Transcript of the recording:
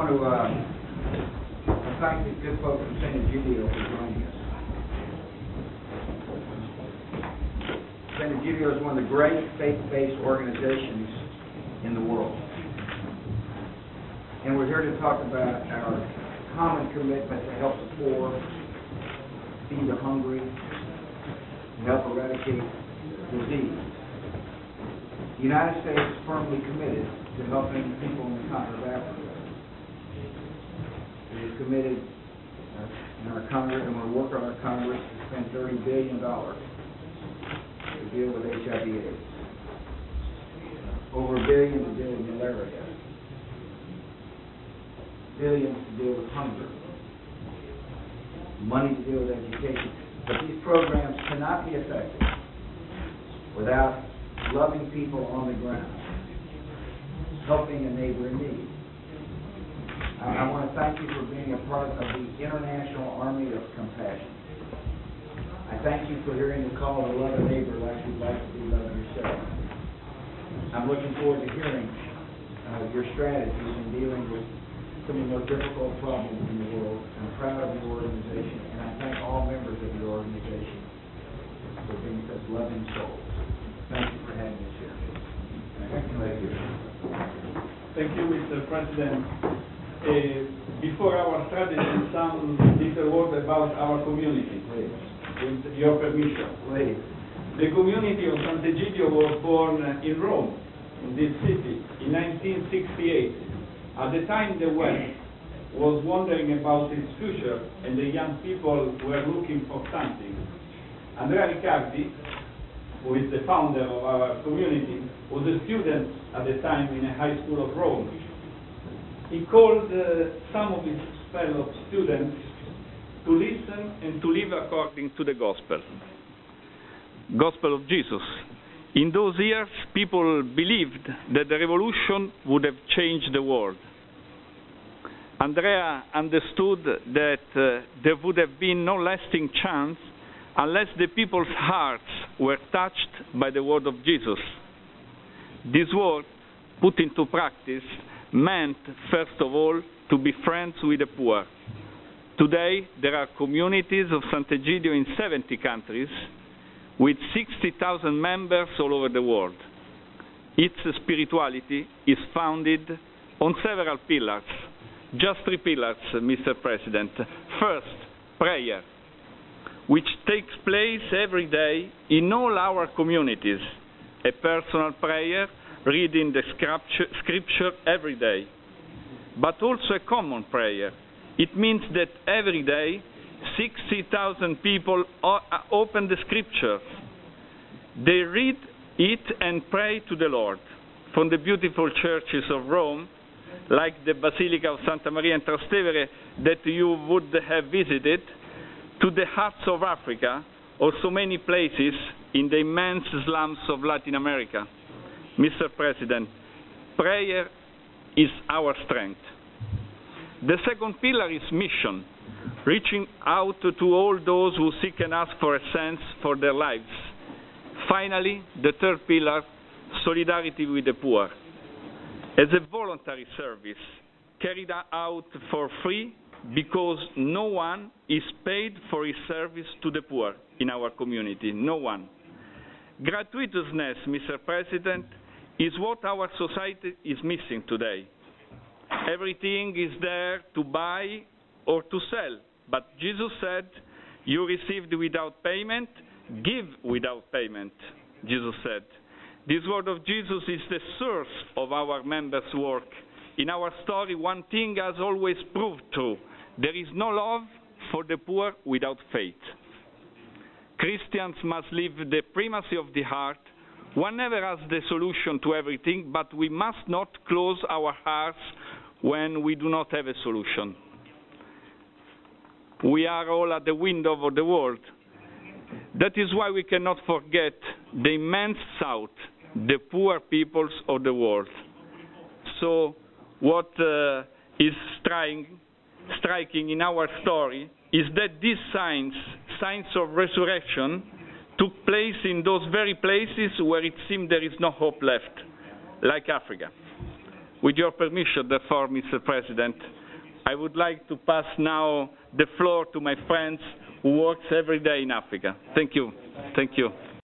want to thank the good folks from St. Egidio for joining us. St. Egidio is one of the great faith-based organizations in the world. And we're here to talk about our common commitment to help the poor, feed the hungry, and help eradicate disease. The United States is firmly committed to helping people in the continent of Africa. We are committed in our Congress, and we'll work on our Congress to spend $30 billion to deal with HIV/AIDS. Over $1 billion to deal with malaria. Billions to deal with hunger. Money to deal with education. But these programs cannot be effective without loving people on the ground, helping a neighbor in need. I want to thank you for being a part of the International Army of Compassion. I thank you for hearing the call to love a neighbor like you'd like to be loved yourself. I'm looking forward to hearing your strategies in dealing with some of the most difficult problems in the world. I'm proud of your organization, and I thank all members of your organization for being such loving souls. Thank you for having us here. Thank you. Thank you, Mr. President. Before our strategy, some little word about our community, Please. with your permission. Please. The community of Sant'Egidio was born in Rome, in this city, in 1968. At the time, the West was wondering about its future, and the young people were looking for something. Andrea Riccardi, who is the founder of our community, was a student at the time in a high school of Rome. He called some of his fellow students to listen and to live according to the gospel of Jesus. In those years, people believed that the revolution would have changed the world. Andrea understood that there would have been no lasting chance unless the people's hearts were touched by the word of Jesus. This word, put into practice, meant, first of all, to be friends with the poor. Today, there are communities of Sant'Egidio in 70 countries, with 60,000 members all over the world. Its spirituality is founded on several pillars. Just 3 pillars, Mr. President. First, prayer, which takes place every day in all our communities. A personal prayer, reading the scripture every day. But also a common prayer. It means that every day 60,000 people open the scriptures. They read it and pray to the Lord. From the beautiful churches of Rome, like the Basilica of Santa Maria in Trastevere that you would have visited, to the huts of Africa, or so many places in the immense slums of Latin America. Mr. President, prayer is our strength. The second pillar is mission, reaching out to all those who seek and ask for a sense for their lives. Finally, the third pillar, solidarity with the poor. As a voluntary service, carried out for free because no one is paid for his service to the poor in our community, no one. Gratuitousness, Mr. President, is what our society is missing today. Everything is there to buy or to sell, but Jesus said, you received without payment, give without payment, Jesus said. This word of Jesus is the source of our members' work. In our story, one thing has always proved true. There is no love for the poor without faith. Christians must live the primacy of the heart. One never has the solution to everything, but we must not close our hearts when we do not have a solution. We are all at the window of the world. That is why we cannot forget the immense South, the poor peoples of the world. So what is striking in our story is that these signs of resurrection, took place in those very places where it seemed there is no hope left, like Africa. With your permission, therefore, Mr. President, I would like to pass now the floor to my friends who work every day in Africa. Thank you. Thank you.